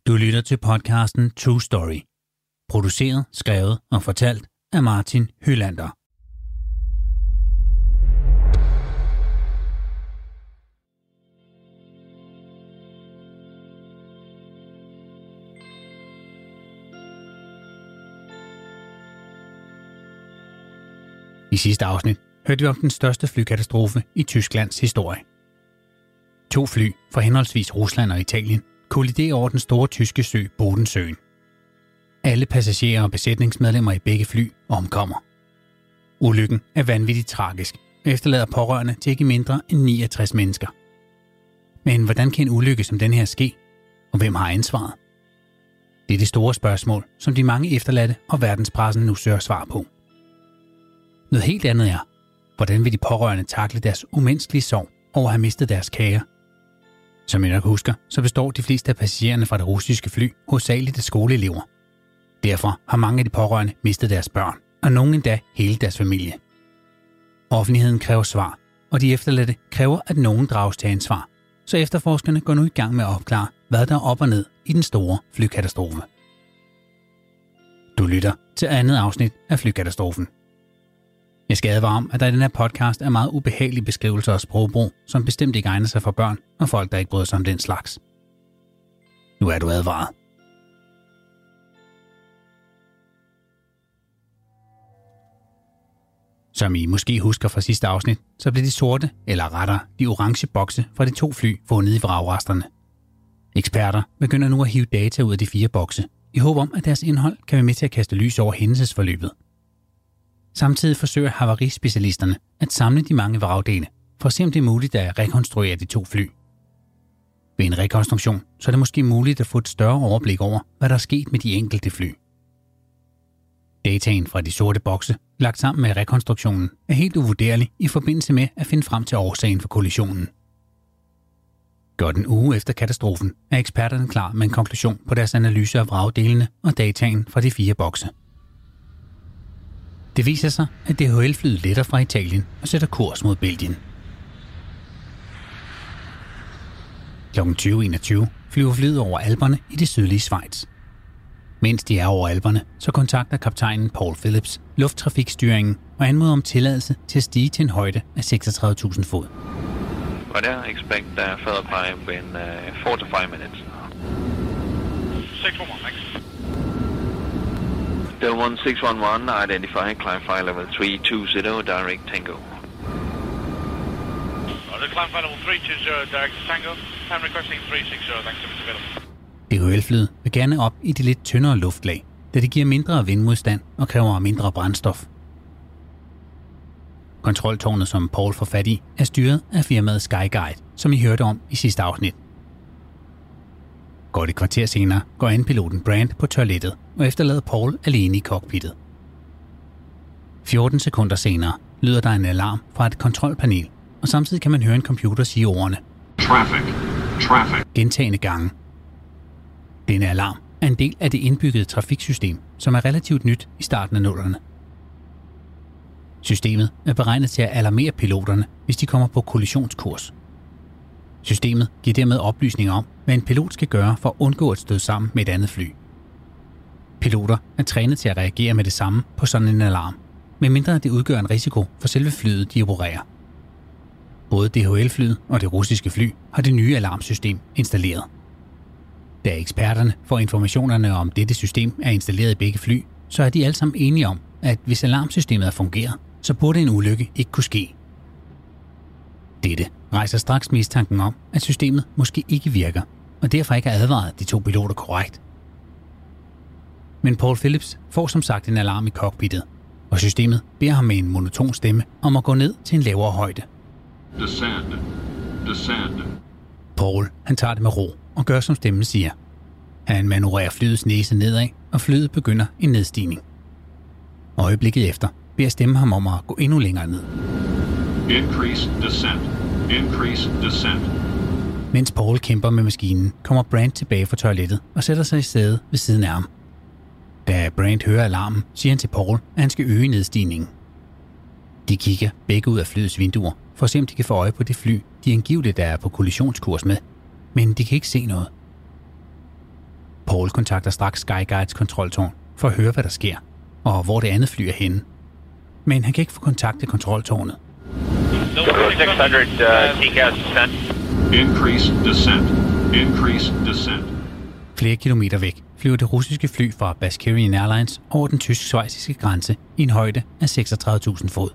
Du lytter til podcasten True Story. Produceret, skrevet og fortalt af Martin Hylander. I sidste afsnit hørte vi om den største flykatastrofe i Tysklands historie. 2 fly fra henholdsvis Rusland og Italien kolliderer over den store tyske sø Bodensøen. Alle passagerer og besætningsmedlemmer i begge fly omkommer. Ulykken er vanvittigt tragisk og efterlader pårørende til ikke mindre end 69 mennesker. Men hvordan kan en ulykke som den her ske, og hvem har ansvaret? Det er det store spørgsmål, som de mange efterladte og verdenspressen nu søger svar på. Noget helt andet er, hvordan vil de pårørende takle deres umenneskelige sorg over at have mistet deres kære? Som I nok husker, så består de fleste af passagererne fra det russiske fly hovedsageligt af skoleelever. Derfor har mange af de pårørende mistet deres børn, og nogen endda hele deres familie. Offentligheden kræver svar, og de efterladte kræver, at nogen drages til ansvar. Så efterforskerne går nu i gang med at opklare, hvad der er op og ned i den store flykatastrofe. Du lytter til andet afsnit af flykatastrofen. Jeg skal advare om, at der i den her podcast er meget ubehagelige beskrivelser og sprogbrug, som bestemt ikke egner sig for børn og folk, der ikke bryder sig om den slags. Nu er du advaret. Som I måske husker fra sidste afsnit, så blev de sorte, eller rettere de orange bokse fra de 2 fly fundet i vragresterne. Eksperter begynder nu at hive data ud af de 4 bokse, i håb om, at deres indhold kan være med til at kaste lys over hændelsesforløbet. Samtidig forsøger havarispecialisterne at samle de mange vragdele, for at se om det er muligt at rekonstruere de 2 fly. Ved en rekonstruktion, så er det måske muligt at få et større overblik over, hvad der er sket med de enkelte fly. Dataen fra de sorte bokse, lagt sammen med rekonstruktionen, er helt uvurderlig i forbindelse med at finde frem til årsagen for kollisionen. Godt en uge efter katastrofen er eksperterne klar med en konklusion på deres analyse af vragdelene og dataen fra de 4 bokse. Det viser sig, at DHL-flyet letter fra Italien og sætter kurs mod Belgien. Kl. 20:21 flyver flyet over Alperne i det sydlige Schweiz. Mens de er over Alperne, så kontakter kaptajnen Paul Phillips lufttrafikstyringen og anmoder om tilladelse til at stige til en højde af 36.000 fod. Right there, expect further climb in 4 to 5 minutes. 611, thanks. Delta 1611, identify climb flight level 320, direct Tango. The climb flight level 320, direct Tango. I'm requesting 360, thanks to Mr. Phillips. DHL-flyet vil gerne op i de lidt tyndere luftlag, da det giver mindre vindmodstand og kræver mindre brændstof. Kontroltårnet, som Paul får fat i, er styret af firmaet Skyguide, som I hørte om i sidste afsnit. Godt et kvarter senere går anpiloten Brandt på toilettet og efterlader Paul alene i cockpittet. 14 sekunder senere lyder der en alarm fra et kontrolpanel, og samtidig kan man høre en computer sige ordene Traffic gentagne gange. Denne alarm er en del af det indbyggede trafiksystem, som er relativt nyt i starten af 00'erne. Systemet er beregnet til at alarmere piloterne, hvis de kommer på kollisionskurs. Systemet giver dermed oplysninger om, hvad en pilot skal gøre for at undgå at støde sammen med et andet fly. Piloter er trænet til at reagere med det samme på sådan en alarm, medmindre det udgør en risiko for selve flyet, de opererer. Både DHL-flyet og det russiske fly har det nye alarmsystem installeret. Da eksperterne får informationerne om dette system er installeret i begge fly, så er de alle sammen enige om, at hvis alarmsystemet er fungeret, så burde en ulykke ikke kunne ske. Dette rejser straks mistanken om, at systemet måske ikke virker, og derfor ikke har advaret de 2 piloter korrekt. Men Paul Phillips får som sagt en alarm i cockpittet, og systemet beder ham med en monoton stemme om at gå ned til en lavere højde. Descend. Paul, han tager det med ro og gør som stemmen siger. Han manøvrerer flyets næse nedad, og flyet begynder en nedstigning. Øjeblikket efter beder stemmen ham om at gå endnu længere ned. Increase descent. Mens Paul kæmper med maskinen, kommer Brandt tilbage fra toilettet og sætter sig i sædet ved siden af ham. Da Brandt hører alarmen, siger han til Paul, at han skal øge nedstigningen. De kigger begge ud af flyets vinduer, for at se om de kan få øje på det fly, de angiveligt er på kollisionskurs med, men de kan ikke se noget. Paul kontakter straks Skyguides kontroltårn for at høre, hvad der sker, og hvor det andet fly er henne. Men han kan ikke få kontakt til kontroltårnet. 600 TCAS descent. Increase descent. Increase descent. Flere kilometer væk flyver det russiske fly fra Baskerian Airlines over den tysk-schweiziske grænse i en højde af 36.000 fod.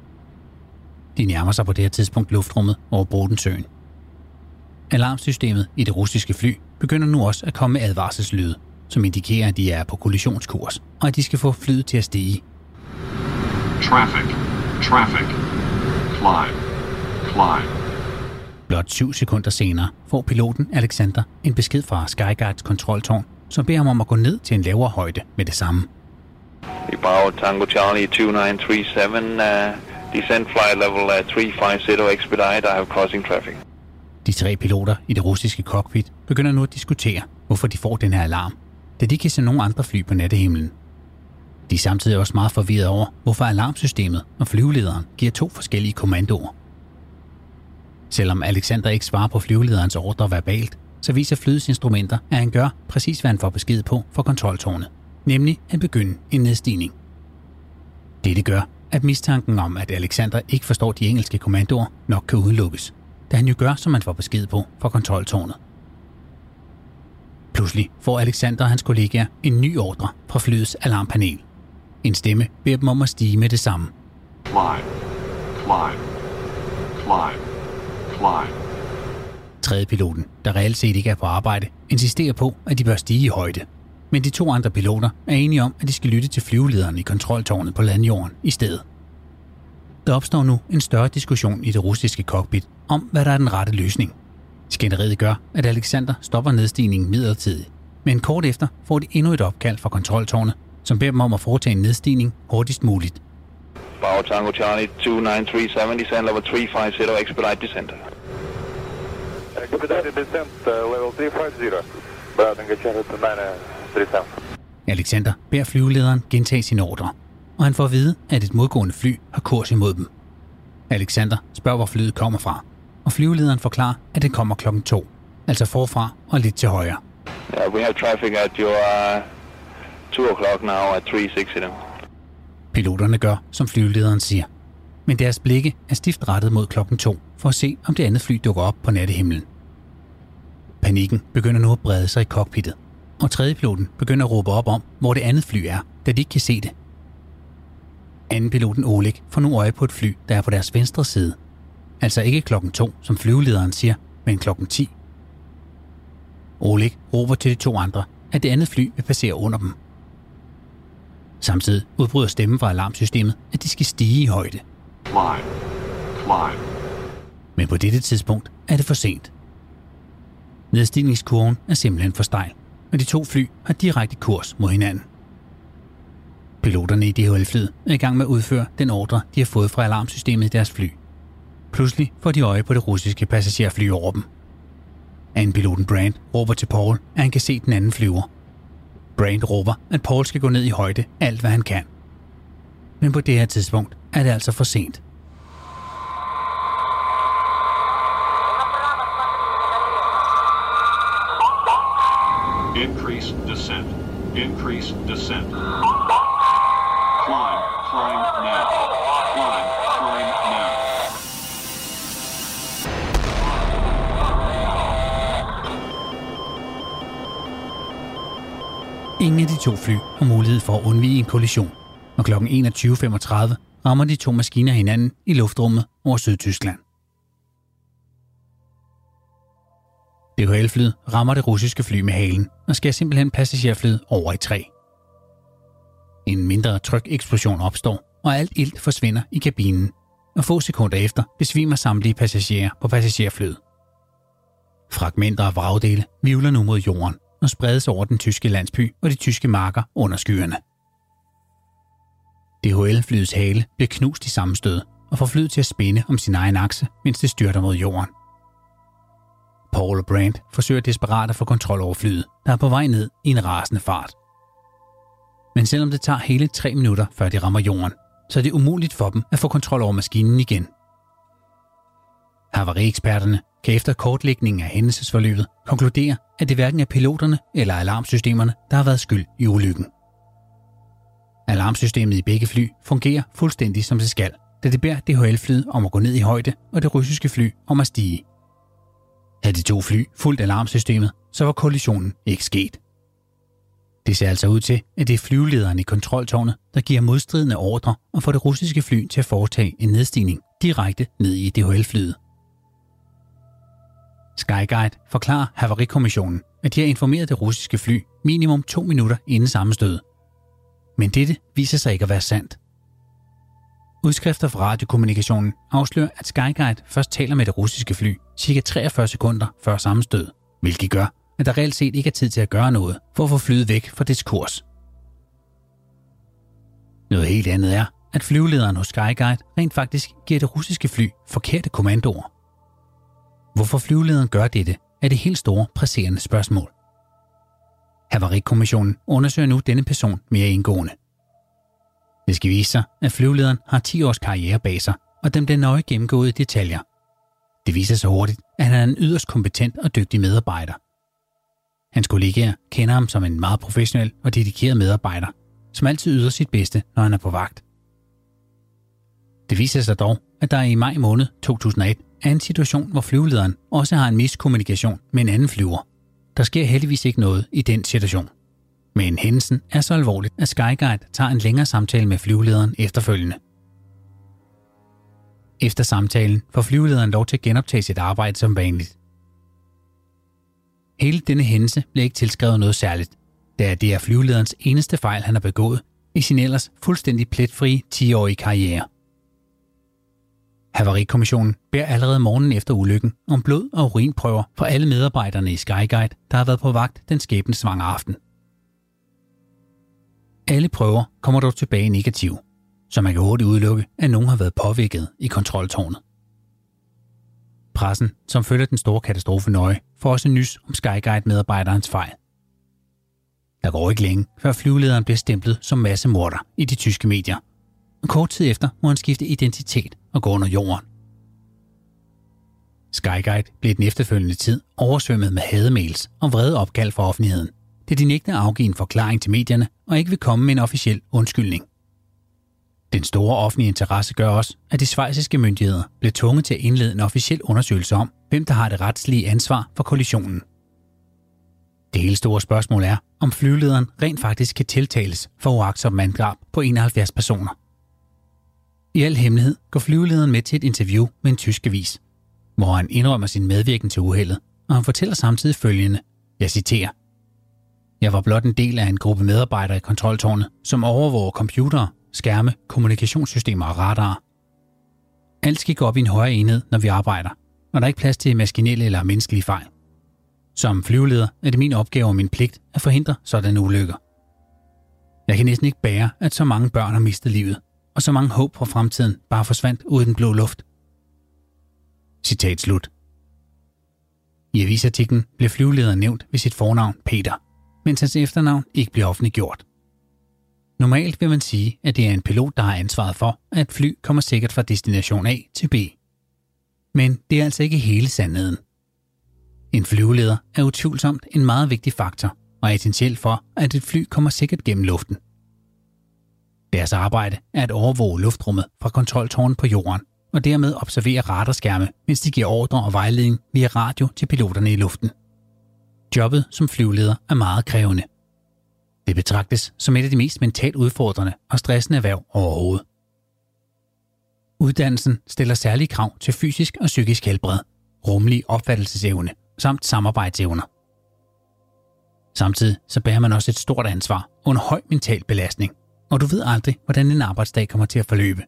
De nærmer sig på det her tidspunkt luftrummet over Bodensøen. Alarmsystemet i det russiske fly begynder nu også at komme med advarselslyde, som indikerer, at de er på kollisionskurs, og at de skal få flyet til at stige. Traffic. Traffic. Climb. Climb. Blot 7 sekunder senere får piloten Alexander en besked fra Skyguides kontroltårn, som beder ham om at gå ned til en lavere højde med det samme. Bravo Tango Charlie 2937, descent flight level 350 expedite, I have crossing traffic. De 3 piloter i det russiske cockpit begynder nu at diskutere, hvorfor de får den her alarm, da de kan se nogle andre fly på nattehimlen. De er samtidig også meget forvirret over, hvorfor alarmsystemet og flyvelederen giver 2 forskellige kommandoer. Selvom Alexander ikke svarer på flyvelederens ordre verbalt, så viser flyets instrumenter, at han gør præcis, hvad han får besked på fra kontroltårnet, nemlig at begynde en nedstigning. Dette gør, at mistanken om, at Alexander ikke forstår de engelske kommandoer, nok kan udelukkes, da han jo gør, som han får besked på fra kontroltårnet. Pludselig får Alexander og hans kollegaer en ny ordre fra flyets alarmpanel. En stemme beder dem om at stige med det samme. Climb. Climb. Climb. Climb. Tredje piloten, der reelt set ikke er på arbejde, insisterer på, at de bør stige i højde. Men de 2 andre piloter er enige om, at de skal lytte til flyvelederen i kontroltårnet på landjorden i stedet. Der opstår nu en større diskussion i det russiske cockpit om, hvad der er den rette løsning. Skænderiet gør, at Alexander stopper nedstigningen midlertidigt, men kort efter får de endnu et opkald fra kontroltårnet, som beder dem om at foretage en nedstigning hurtigst muligt. Bravo Tango Charlie 2937, descent level 350 expedite descent. Expedite descent level 350. Bravo Tango Charlie 2937. Alexander beder flyvelederen gentage sine ordre, og han får at vide, at et modgående fly har kurs imod dem. Alexander spørger, hvor flyet kommer fra, og flyvelederen forklarer, at det kommer klokken 2, altså forfra og lidt til højre. Yeah, we have traffic at your 2 o'clock now at 360. Piloterne gør, som flyvelederen siger, men deres blikke er stift rettet mod klokken 2 for at se, om det andet fly dukker op på nattehimlen. Panikken begynder nu at brede sig i cockpittet, og tredje piloten begynder at råbe op om, hvor det andet fly er, da de ikke kan se det. Anden piloten Oleg får nu øje på et fly, der er på deres venstre side. Altså ikke klokken 2, som flyvelederen siger, men klokken 10. Oleg råber til de 2 andre, at det andet fly vil passere under dem. Samtidig udbryder stemmen fra alarmsystemet, at de skal stige i højde. Climb. Climb. Men på dette tidspunkt er det for sent. Nedstigningskurven er simpelthen for stejl, og de 2 fly har direkte kurs mod hinanden. Piloterne i DHL-flyet er i gang med at udføre den ordre, de har fået fra alarmsystemet i deres fly. Pludselig får de øje på det russiske passagerfly over dem. Andenpiloten Brand råber til Paul, at han kan se den anden flyver. Brand råber, at Paul skal gå ned i højde alt, hvad han kan. Men på det her tidspunkt er det altså for sent. Increase descent. Increase descent. Climb. Climb now. Climb. Climb now. Ingen af de 2 fly har mulighed for at undvige en kollision, og kl. 21.35 rammer de 2 maskiner hinanden i luftrummet over Sydtyskland. DHL-flyet rammer det russiske fly med halen og skærer simpelthen passagerflyet over i 3. En mindre trykeksplosion opstår, og alt ilt forsvinder i kabinen, og få sekunder efter besvimer samtlige passagerer på passagerflyet. Fragmenter af vragdele hvirvler nu mod jorden og spredes over den tyske landsby og de tyske marker under skyerne. DHL-flyets hale bliver knust i sammenstød og får flyet til at spinde om sin egen akse, mens det styrter mod jorden. Paul og Brandt forsøger desperat at få kontrol over flyet, der er på vej ned i en rasende fart. Men selvom det tager hele 3 minutter, før de rammer jorden, så er det umuligt for dem at få kontrol over maskinen igen. Havarieeksperterne kan efter kortlægningen af hændelsesforløbet konkludere, at det hverken er piloterne eller alarmsystemerne, der har været skyld i ulykken. Alarmsystemet i begge fly fungerer fuldstændig som det skal, da det beder DHL-flyet om at gå ned i højde og det russiske fly om at stige. Havde de to fly fulgt alarmsystemet, så var kollisionen ikke sket. Det ser altså ud til, at det er flyvelederen i kontroltårnet, der giver modstridende ordre og får det russiske fly til at foretage en nedstigning direkte ned i DHL-flyet. Skyguide forklarer Havarikommissionen, at de har informeret det russiske fly minimum 2 minutter inden sammenstødet. Men dette viser sig ikke at være sandt. Udskrifter fra radiokommunikationen afslører, at Skyguide først taler med det russiske fly ca. 43 sekunder før sammenstød, hvilket gør, at der reelt set ikke er tid til at gøre noget for at få flyet væk fra dets kurs. Noget helt andet er, at flyvelederen hos Skyguide rent faktisk giver det russiske fly forkerte kommandoer. Hvorfor flyvelederen gør dette, er det helt store, presserende spørgsmål. Havarikommissionen undersøger nu denne person mere indgående. Det skal vise sig, at flyvelederen har 10 års karriere bag sig, og dem bliver nøje gennemgået i detaljer. Det viser sig hurtigt, at han er en yderst kompetent og dygtig medarbejder. Hans kollegaer kender ham som en meget professionel og dedikeret medarbejder, som altid yder sit bedste, når han er på vagt. Det viser sig dog, at der i maj måned 2001 er en situation, hvor flyvelederen også har en miskommunikation med en anden flyver. Der sker heldigvis ikke noget i den situation. Men hændelsen er så alvorligt, at Skyguide tager en længere samtale med flyvelederen efterfølgende. Efter samtalen får flyvelederen lov til at genoptage sit arbejde som vanligt. Hele denne hændelse bliver ikke tilskrevet noget særligt, da det er flyvelederens eneste fejl, han har begået i sin ellers fuldstændig pletfrie 10-årige karriere. Havarikommissionen beder allerede morgenen efter ulykken om blod- og urinprøver fra alle medarbejderne i Skyguide, der har været på vagt den skæbnesvangre aften. Alle prøver kommer dog tilbage negative, så man kan hurtigt udelukke, at nogen har været påvirket i kontroltårnet. Pressen, som følger den store katastrofe nøje, får også nys om Skyguide-medarbejderens fejl. Der går ikke længe, før flyvelederen bliver stemplet som massemorder i de tyske medier, og kort tid efter må han skifte identitet og gå under jorden. Skyguide blev den efterfølgende tid oversvømmet med hademails og vrede opkald fra offentligheden, da de nægter at afgive en forklaring til medierne og ikke vil komme med en officiel undskyldning. Den store offentlige interesse gør også, at de schweiziske myndigheder blev tvunget til at indlede en officiel undersøgelse om, hvem der har det retslige ansvar for kollisionen. Det hele store spørgsmål er, om flyvelederen rent faktisk kan tiltales for uagtsomt manddrab på 71 personer. I al hemmelighed går flyvelederen med til et interview med en tysk avis, hvor han indrømmer sin medvirken til uheldet, og han fortæller samtidig følgende, jeg citerer: Jeg var blot en del af en gruppe medarbejdere i kontroltårnet, som overvåger computere, skærme, kommunikationssystemer og radarer. Alt skal gå op i en højere enhed, når vi arbejder, og der er ikke plads til maskinelle eller menneskelige fejl. Som flyveleder er det min opgave og min pligt at forhindre sådanne ulykker. Jeg kan næsten ikke bære, at så mange børn har mistet livet, og så mange håb for fremtiden bare forsvandt ud i den blå luft. Citat slut. I avisartiklen blev flyvelederen nævnt ved sit fornavn Peter, mens hans efternavn ikke blev offentliggjort. Normalt vil man sige, at det er en pilot, der har ansvaret for, at et fly kommer sikkert fra destination A til B. Men det er altså ikke hele sandheden. En flyveleder er utvivlsomt en meget vigtig faktor og er essentiel for, at et fly kommer sikkert gennem luften. Deres arbejde er at overvåge luftrummet fra kontroltårnet på jorden og dermed observere radarskærme, mens de giver ordre og vejledning via radio til piloterne i luften. Jobbet som flyveleder er meget krævende. Det betragtes som et af de mest mentalt udfordrende og stressende erhverv overhovedet. Uddannelsen stiller særlige krav til fysisk og psykisk helbred, rummelig opfattelsesevne samt samarbejdsevner. Samtidig så bærer man også et stort ansvar under høj mental belastning, og du ved aldrig, hvordan en arbejdsdag kommer til at forløbe.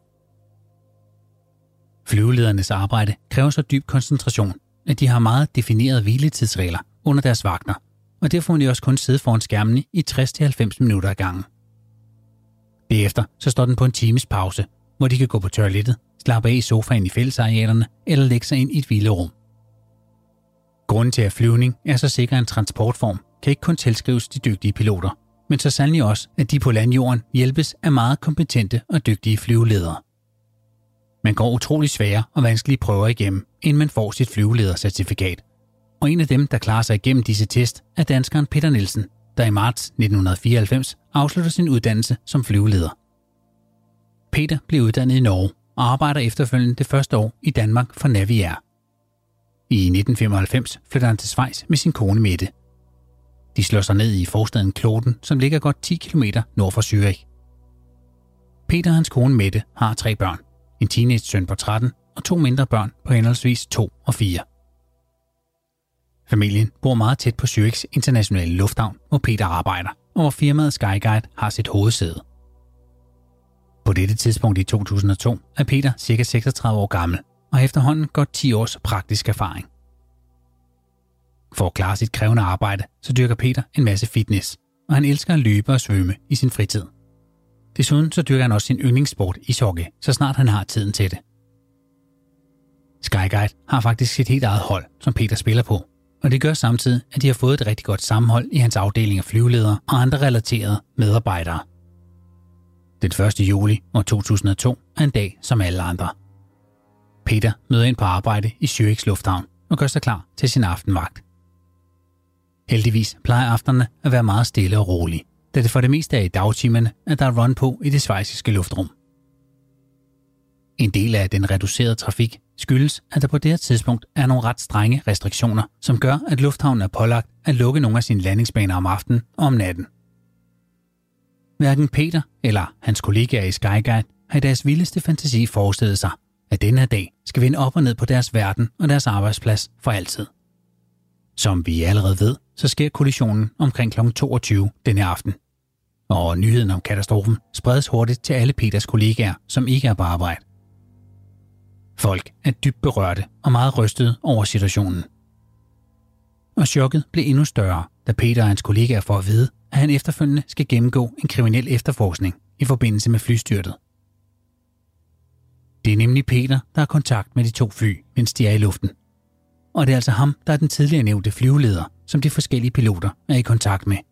Flyveledernes arbejde kræver så dyb koncentration, at de har meget definerede hviletidsregler under deres vagter, og derfor må de også kun sidde foran skærmene i 60-90 minutter ad gangen. Derefter så står den på en times pause, hvor de kan gå på toilettet, slappe af i sofaen i fællesarealerne eller lægge sig ind i et hvilerum. Grunden til, at flyvning er så sikker en transportform, kan ikke kun tilskrives de dygtige piloter, men så sandelig også, at de på landjorden hjælpes af meget kompetente og dygtige flyveledere. Man går utrolig svære og vanskelige prøver igennem, inden man får sit flyveledercertifikat. Og en af dem, der klarer sig igennem disse test, er danskeren Peter Nielsen, der i marts 1994 afslutter sin uddannelse som flyveleder. Peter blev uddannet i Norge og arbejder efterfølgende det første år i Danmark for Naviair. I 1995 flytter han til Schweiz med sin kone Mette. De slår sig ned i forstaden Kloten, som ligger godt 10 km nord for Zürich. Peter og hans kone Mette har 3 børn, en teenage-søn på 13 og 2 mindre børn på henholdsvis 2 og 4. Familien bor meget tæt på Zürichs internationale lufthavn, hvor Peter arbejder, og hvor firmaet Skyguide har sit hovedsæde. På dette tidspunkt i 2002 er Peter ca. 36 år gammel og har efterhånden godt 10 års praktisk erfaring. For at klare sit krævende arbejde, så dyrker Peter en masse fitness, og han elsker at løbe og svømme i sin fritid. Desuden så dyrker han også sin yndlingssport ishockey, så snart han har tiden til det. Skyguide har faktisk sit helt eget hold, som Peter spiller på, og det gør samtidig, at de har fået et rigtig godt sammenhold i hans afdeling af flyveledere og andre relaterede medarbejdere. Den 1. juli år 2002 er en dag som alle andre. Peter møder ind på arbejde i Zürichs lufthavn og gør sig klar til sin aftenvagt. Heldigvis plejer aftenerne at være meget stille og rolige, da det for det meste er i dagtimerne, at der er run på i det schweiziske luftrum. En del af den reducerede trafik skyldes, at der på det her tidspunkt er nogle ret strenge restriktioner, som gør, at lufthavnen er pålagt at lukke nogle af sine landingsbaner om aftenen og om natten. Hverken Peter eller hans kollegaer i Skyguide har i deres vildeste fantasi forestillet sig, at denne dag skal vende op og ned på deres verden og deres arbejdsplads for altid. Som vi allerede ved, så sker kollisionen omkring kl. 22 denne aften. Og nyheden om katastrofen spredes hurtigt til alle Peters kollegaer, som ikke er på arbejde. Folk er dybt berørte og meget rystede over situationen. Og chokket blev endnu større, da Peter og hans kollegaer får at vide, at han efterfølgende skal gennemgå en kriminel efterforskning i forbindelse med flystyrtet. Det er nemlig Peter, der har kontakt med de 2 fly, mens de er i luften. Og det er altså ham, der er den tidligere nævnte flyveleder, som de forskellige piloter er i kontakt med.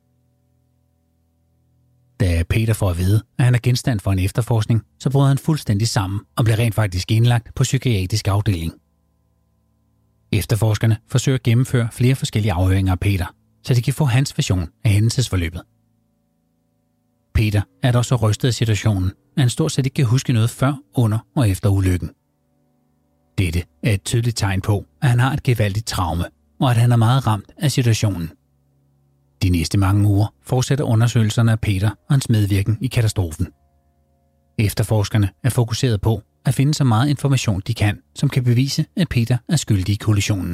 Da Peter får at vide, at han er genstand for en efterforskning, så bryder han fuldstændig sammen og bliver rent faktisk indlagt på psykiatrisk afdeling. Efterforskerne forsøger at gennemføre flere forskellige afhøringer af Peter, så de kan få hans version af hændelsesforløbet. Peter er dog så rystet af situationen, at han stort set ikke kan huske noget før, under og efter ulykken. Dette er et tydeligt tegn på, at han har et gevaldigt traume, og at han er meget ramt af situationen. De næste mange uger fortsætter undersøgelserne af Peter og hans medvirken i katastrofen. Efterforskerne er fokuseret på at finde så meget information de kan, som kan bevise, at Peter er skyldig i kollisionen.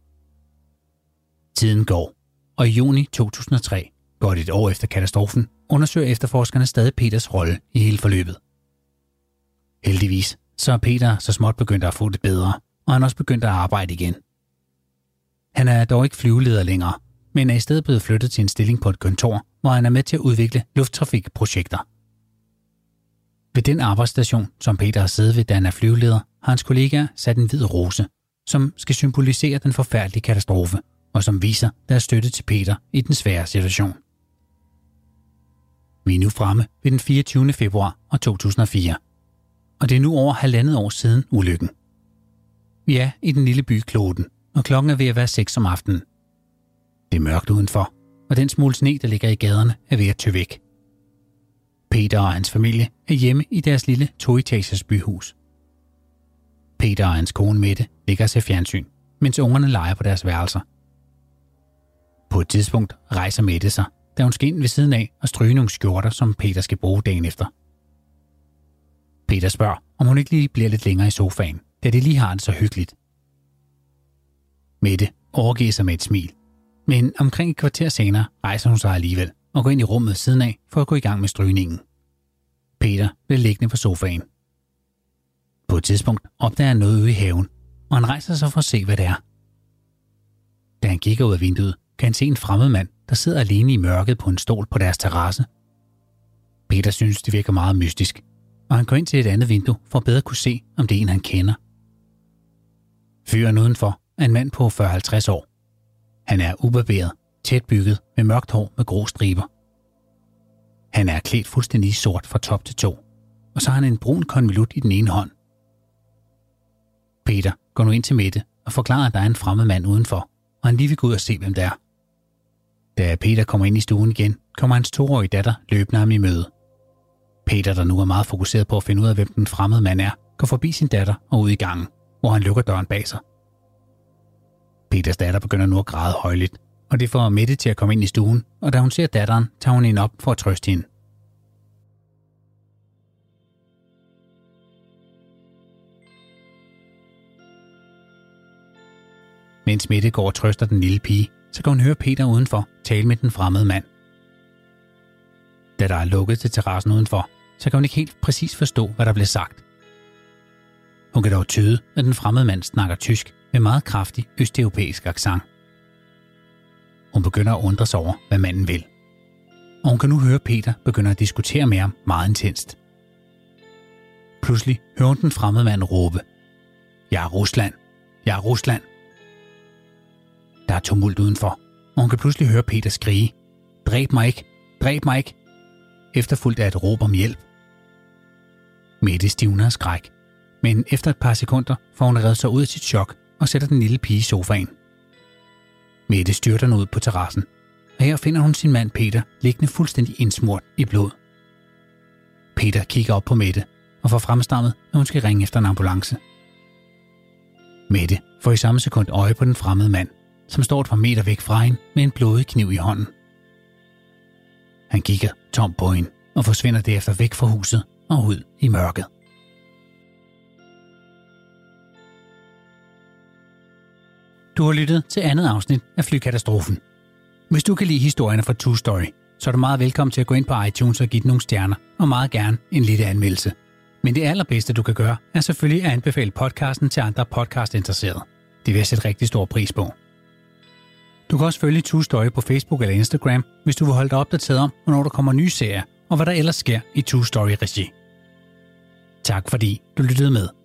Tiden går, og i juni 2003, godt et år efter katastrofen, undersøger efterforskerne stadig Peters rolle i hele forløbet. Heldigvis så er Peter så småt begyndt at få det bedre, og han er også begyndt at arbejde igen. Han er dog ikke flyveleder længere, men er i stedet blevet flyttet til en stilling på et kontor, hvor han er med til at udvikle lufttrafikprojekter. Ved den arbejdsstation, som Peter har siddet ved, da han er flyveleder, har hans kollegaer sat en hvid rose, som skal symbolisere den forfærdelige katastrofe, og som viser deres støtte til Peter i den svære situation. Vi er nu fremme ved den 24. februar 2004, og det er nu over 1,5 år siden ulykken. Vi er i den lille by Kloten, og klokken er ved at være 6 om aftenen. Det er mørkt udenfor, og den smule sne, der ligger i gaderne, er ved at tø væk. Peter og hans familie er hjemme i deres lille 2-etagers byhus. Peter og hans kone Mette ligger og ser fjernsyn, mens ungerne leger på deres værelser. På et tidspunkt rejser Mette sig, da hun skal ind ved siden af og stryge nogle skjorter, som Peter skal bruge dagen efter. Peter spørger, om hun ikke lige bliver lidt længere i sofaen, da de lige har det så hyggeligt. Mette overgiver sig med et smil, men omkring et kvarter senere rejser hun sig alligevel og går ind i rummet ved siden af for at gå i gang med strygningen. Peter bliver liggende på sofaen. På et tidspunkt opdager han noget ude i haven, og han rejser sig for at se, hvad det er. Da han kigger ud af vinduet, kan han se en fremmed mand, der sidder alene i mørket på en stol på deres terrasse. Peter synes, det virker meget mystisk, og han går ind til et andet vindue for at bedre kunne se, om det er en, han kender. Fyren udenfor er en mand på 40-50 år. Han er ubarberet, tæt bygget med mørkt hår med grå striber. Han er klædt fuldstændig sort fra top til tå, og så har han en brun konvolut i den ene hånd. Peter går nu ind til Mette og forklarer, at der er en fremmed mand udenfor, og han lige vil gå ud og se, hvem det er. Da Peter kommer ind i stuen igen, kommer hans 2-årige datter løbende ham i møde. Peter, der nu er meget fokuseret på at finde ud af, hvem den fremmede mand er, går forbi sin datter og ud i gangen, hvor han lukker døren bag sig. Peters datter begynder nu at græde højligt, og det får Mette til at komme ind i stuen, og da hun ser datteren, tager hun hende op for at trøste hende. Mens Mette går og trøster den lille pige, så kan hun høre Peter udenfor tale med den fremmede mand. Da der er lukket til terrassen udenfor, så kan hun ikke helt præcis forstå, hvad der bliver sagt. Hun kan dog tyde, at den fremmede mand snakker tysk med meget kraftig østeuropæisk accent. Hun begynder at undre sig over, hvad manden vil. Og hun kan nu høre Peter begynde at diskutere med ham meget intenst. Pludselig hører hun den fremmede mand råbe: "Jeg er Rusland! Jeg er Rusland!" Der er tumult udenfor, og hun kan pludselig høre Peter skrige: "Dræb mig ikke! Dræb mig ikke!" Efterfulgt af et råb om hjælp. Mette stivner af skræk, men efter et par sekunder får hun reddet sig ud af sit chok og sætter den lille pige i sofaen. Mette styrter nu ud på terrassen, og her finder hun sin mand Peter liggende fuldstændig indsmurt i blod. Peter kigger op på Mette og får fremstammet, at hun skal ringe efter en ambulance. Mette får i samme sekund øje på den fremmede mand, som står et par meter væk fra hende med en blodig kniv i hånden. Han kigger tomt på hende og forsvinder derefter væk fra huset og ud i mørket. Du har lyttet til andet afsnit af Flykatastrofen. Hvis du kan lide historierne fra True Story, så er du meget velkommen til at gå ind på iTunes og give den nogle stjerner, og meget gerne en lille anmeldelse. Men det allerbedste, du kan gøre, er selvfølgelig at anbefale podcasten til andre podcastinteresserede. Det vil jeg sætte rigtig stor pris på. Du kan også følge True Story på Facebook eller Instagram, hvis du vil holde dig opdateret om, hvornår der kommer nye serier, og hvad der ellers sker i True Story-regi. Tak fordi du lyttede med.